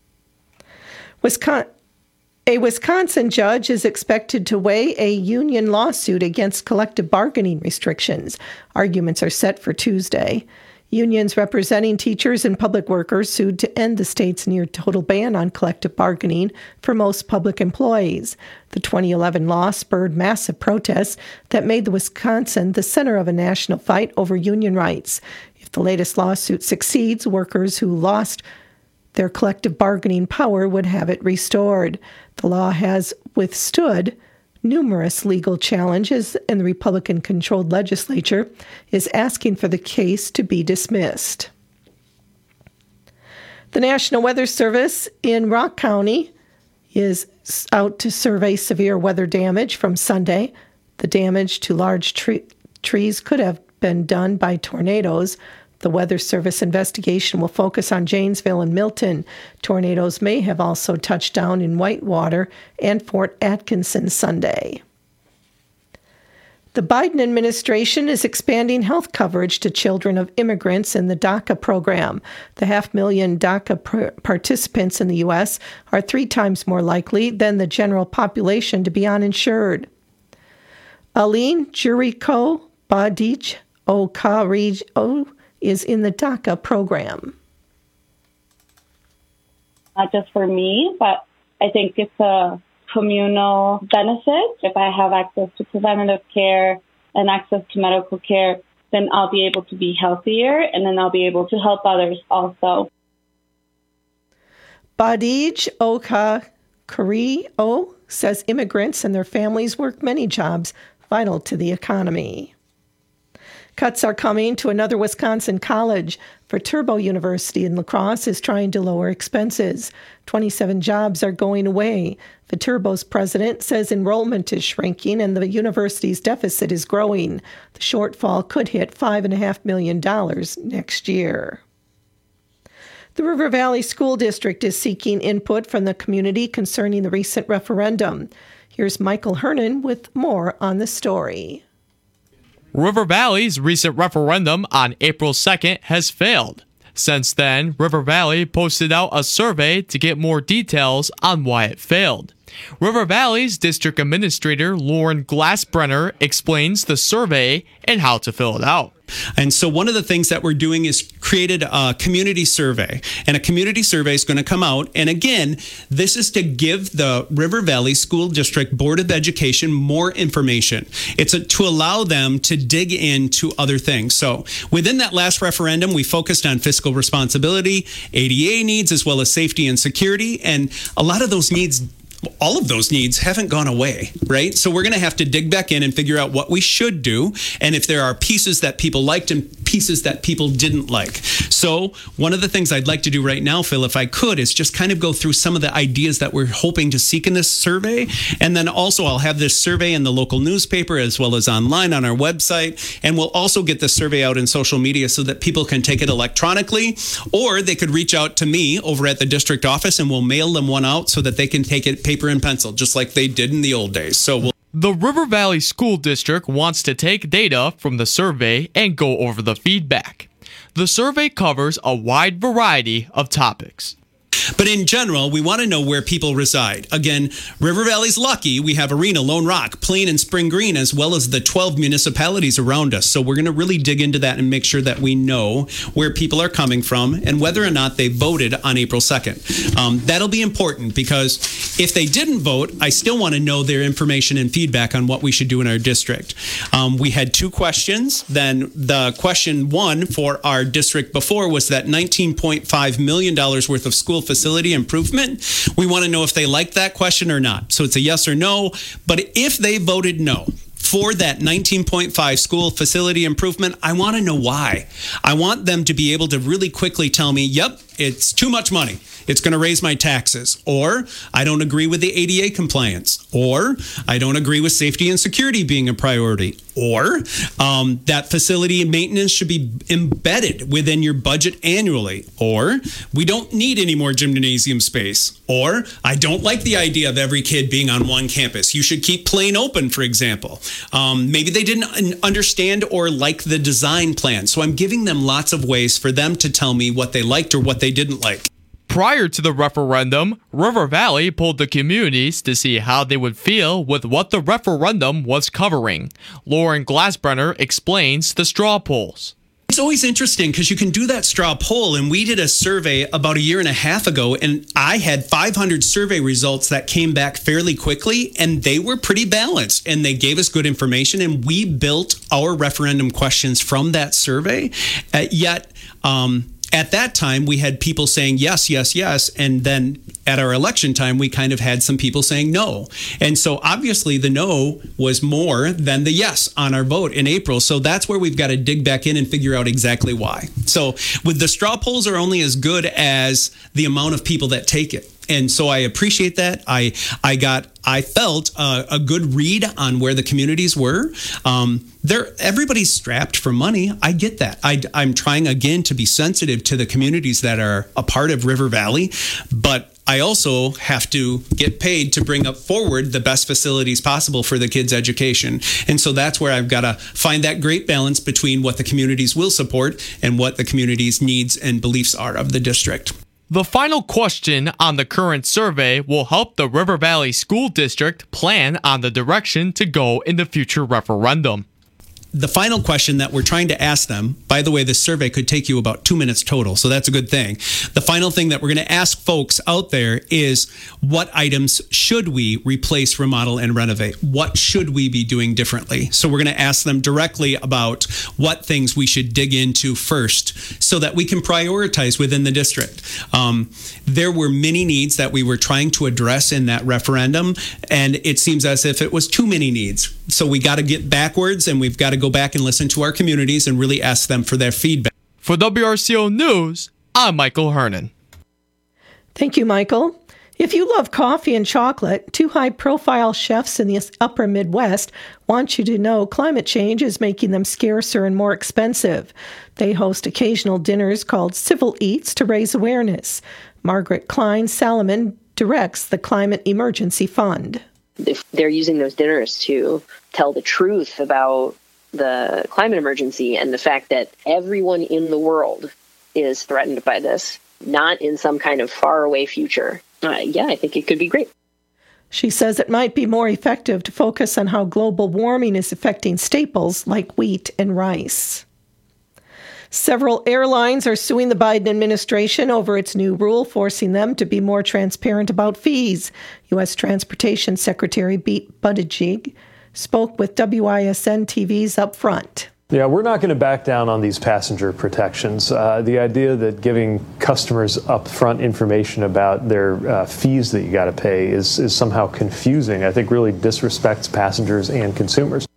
A Wisconsin judge is expected to weigh a union lawsuit against collective bargaining restrictions. Arguments are set for Tuesday. Unions representing teachers and public workers sued to end the state's near-total ban on collective bargaining for most public employees. The 2011 law spurred massive protests that made Wisconsin the center of a national fight over union rights. If the latest lawsuit succeeds, workers who lost their collective bargaining power would have it restored. The law has withstood numerous legal challenges, and the Republican-controlled legislature is asking for the case to be dismissed. The National Weather Service in Rock County is out to survey severe weather damage from Sunday. The damage to large trees could have been done by tornadoes. The Weather Service investigation will focus on Janesville and Milton. Tornadoes may have also touched down in Whitewater and Fort Atkinson Sunday. The Biden administration is expanding health coverage to children of immigrants in the DACA program. The 500,000 DACA participants in the U.S. are 3 times more likely than the general population to be uninsured. Aline Jericho Badij Okarijo is in the DACA program. Not just for me, but I think it's a communal benefits. If I have access to preventative care and access to medical care, then I'll be able to be healthier, and then I'll be able to help others also. Badij Oka Kurio says immigrants and their families work many jobs vital to the economy. Cuts are coming to another Wisconsin college. Viterbo University in La Crosse is trying to lower expenses. 27 jobs are going away. Viterbo's president says enrollment is shrinking and the university's deficit is growing. The shortfall could hit $5.5 million next year. The River Valley School District is seeking input from the community concerning the recent referendum. Here's Michael Hernan with more on the story. River Valley's recent referendum on April 2nd has failed. Since then, River Valley posted out a survey to get more details on why it failed. River Valley's district administrator, Lauren Glassbrenner, explains the survey and how to fill it out. And so one of the things that we're doing is created a community survey. And a community survey is going to come out. And again, this is to give the River Valley School District Board of Education more information. It's to allow them to dig into other things. So within that last referendum, we focused on fiscal responsibility, ADA needs, as well as safety and security. And a lot of those needs, all of those needs haven't gone away, right? So we're going to have to dig back in and figure out what we should do, and if there are pieces that people liked and pieces that people didn't like. So one of the things I'd like to do right now, Phil, if I could, is just kind of go through some of the ideas that we're hoping to seek in this survey. And then also I'll have this survey in the local newspaper as well as online on our website. And we'll also get the survey out in social media so that people can take it electronically, or they could reach out to me over at the district office and we'll mail them one out so that they can take it paper and pencil, just like they did in the old days. So The River Valley School District wants to take data from the survey and go over the feedback. The survey covers a wide variety of topics. But in general, we want to know where people reside. Again, River Valley's lucky. We have Arena, Lone Rock, Plain, and Spring Green, as well as the 12 municipalities around us. So we're going to really dig into that and make sure that we know where people are coming from and whether or not they voted on April 2nd. That'll be important because if they didn't vote, I still want to know their information and feedback on what we should do in our district. We had two questions. Then the question one for our district before was that $19.5 million worth of school facility improvement. We want to know if they liked that question or not. So it's a yes or no. But if they voted no for that 19.5 school facility improvement, I want to know why. I want them to be able to really quickly tell me, yep, it's too much money. It's going to raise my taxes. Or I don't agree with the ADA compliance. Or I don't agree with safety and security being a priority. Or that facility maintenance should be embedded within your budget annually. Or we don't need any more gymnasium space. Or I don't like the idea of every kid being on one campus. You should keep Plain open, for example. Maybe they didn't understand or like the design plan. So I'm giving them lots of ways for them to tell me what they liked or what they didn't like. Prior to the referendum, River Valley polled the communities to see how they would feel with what the referendum was covering. Lauren Glassbrenner explains the straw polls. It's always interesting because you can do that straw poll, and we did a survey about a year and a half ago, and I had 500 survey results that came back fairly quickly, and they were pretty balanced, and they gave us good information, and we built our referendum questions from that survey. At that time, we had people saying yes, yes, yes. And then at our election time, we kind of had some people saying no. And so obviously the no was more than the yes on our vote in April. So that's where we've got to dig back in and figure out exactly why. So with the straw polls are only as good as the amount of people that take it. And so I appreciate that. I felt a good read on where the communities were. Everybody's strapped for money. I get that. I'm trying again to be sensitive to the communities that are a part of River Valley, but I also have to get paid to bring up forward the best facilities possible for the kids' education. And so that's where I've got to find that great balance between what the communities will support and what the community's needs and beliefs are of the district. The final question on the current survey will help the River Valley School District plan on the direction to go in the future referendum. the final question that we're trying to ask them, by the way, this survey could take you about 2 minutes total, so that's a good thing. The final thing that we're going to ask folks out there is, what items should we replace, remodel, and renovate? What should we be doing differently? So we're going to ask them directly about what things we should dig into first so that we can prioritize within the district. There were many needs that we were trying to address in that referendum, and it seems as if it was too many needs. So we got to get backwards, and we've got to go back and listen to our communities and really ask them for their feedback. For WRCO News, I'm Michael Hernan. Thank you, Michael. If you love coffee and chocolate, two high-profile chefs in the upper Midwest want you to know climate change is making them scarcer and more expensive. They host occasional dinners called Civil Eats to raise awareness. Margaret Klein Salomon directs the Climate Emergency Fund. If they're using those dinners to tell the truth about the climate emergency and the fact that everyone in the world is threatened by this, not in some kind of faraway future, I think it could be great. She says it might be more effective to focus on how global warming is affecting staples like wheat and rice. Several airlines are suing the Biden administration over its new rule, forcing them to be more transparent about fees. U.S. Transportation Secretary Pete Buttigieg spoke with WISN TV's Up Front. Yeah, we're not going to back down on these passenger protections. The idea that giving customers upfront information about their fees that you got to pay is somehow confusing, I think really disrespects passengers and consumers.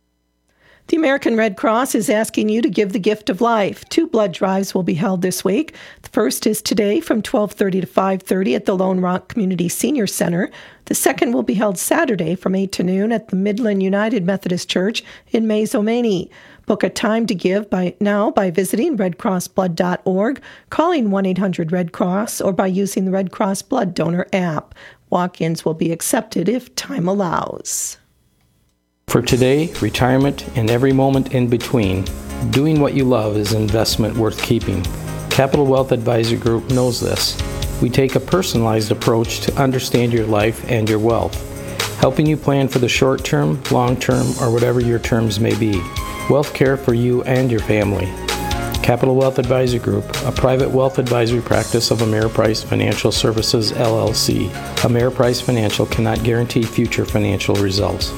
The American Red Cross is asking you to give the gift of life. 2 blood drives will be held this week. The first is today from 12:30 to 5:30 at the Lone Rock Community Senior Center. The second will be held Saturday from 8 to noon at the Midland United Methodist Church in Mazomanie. Book a time to give by visiting redcrossblood.org, calling 1-800-RED-CROSS, or by using the Red Cross Blood Donor app. Walk-ins will be accepted if time allows. For today, retirement, and every moment in between, doing what you love is an investment worth keeping. Capital Wealth Advisory Group knows this. We take a personalized approach to understand your life and your wealth, helping you plan for the short term, long term, or whatever your terms may be. Wealth care for you and your family. Capital Wealth Advisory Group, a private wealth advisory practice of Ameriprise Financial Services, LLC. Ameriprise Financial cannot guarantee future financial results.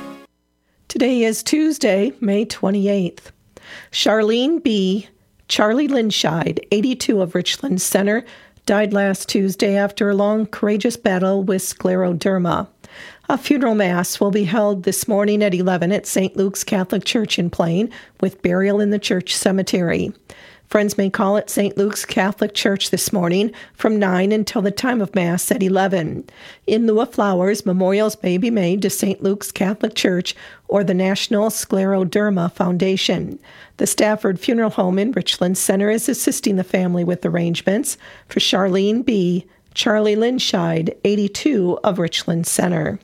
Today is Tuesday, May 28th. Charlene B. Charlie Linscheid, 82 of Richland Center, died last Tuesday after a long, courageous battle with scleroderma. A funeral mass will be held this morning at 11 at St. Luke's Catholic Church in Plain, with burial in the church cemetery. Friends may call at St. Luke's Catholic Church this morning from 9 until the time of Mass at 11. In lieu of flowers, memorials may be made to St. Luke's Catholic Church or the National Scleroderma Foundation. The Stafford Funeral Home in Richland Center is assisting the family with arrangements for Charlene B. Charlie Linscheid, 82 of Richland Center.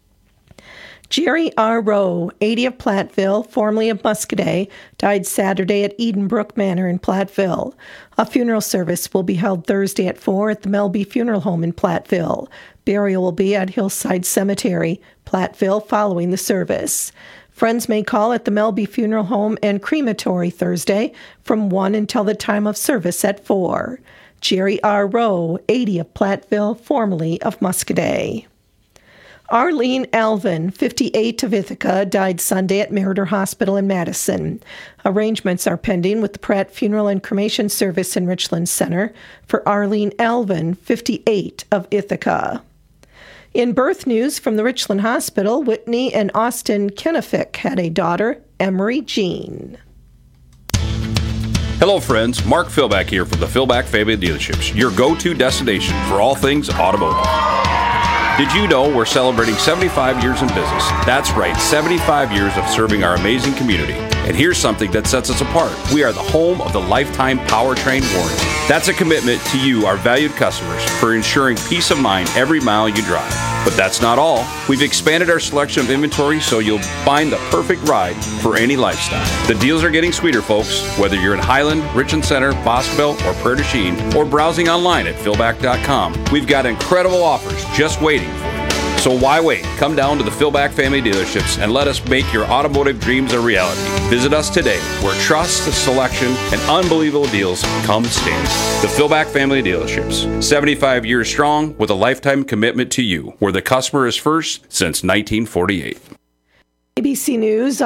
Jerry R. Rowe, 80 of Platteville, formerly of Muscadet, died Saturday at Edenbrook Manor in Platteville. A funeral service will be held Thursday at 4 at the Melby Funeral Home in Platteville. Burial will be at Hillside Cemetery, Platteville, following the service. Friends may call at the Melby Funeral Home and Crematory Thursday from 1 until the time of service at 4. Jerry R. Rowe, 80 of Platteville, formerly of Muscadet. Arlene Alvin, 58 of Ithaca, died Sunday at Meritor Hospital in Madison. Arrangements are pending with the Pratt Funeral and Cremation Service in Richland Center for Arlene Alvin, 58 of Ithaca. In birth news from the Richland Hospital, Whitney and Austin Kenefick had a daughter, Emery Jean. Hello friends, Mark Philback here from the Philback Family Dealerships, your go-to destination for all things automotive. Did you know we're celebrating 75 years in business? That's right, 75 years of serving our amazing community. And here's something that sets us apart. We are the home of the lifetime powertrain warranty. That's a commitment to you, our valued customers, for ensuring peace of mind every mile you drive. But that's not all. We've expanded our selection of inventory so you'll find the perfect ride for any lifestyle. The deals are getting sweeter, folks. Whether you're in Highland, Richland Center, Boscoville, or Prairie du Chien, or browsing online at philback.com, we've got incredible offers just waiting for you. So why wait? Come down to the Philback Family Dealerships and let us make your automotive dreams a reality. Visit us today, where trust, selection, and unbelievable deals come standard. The Philback Family Dealerships, 75 years strong with a lifetime commitment to you, where the customer is first since 1948. ABC News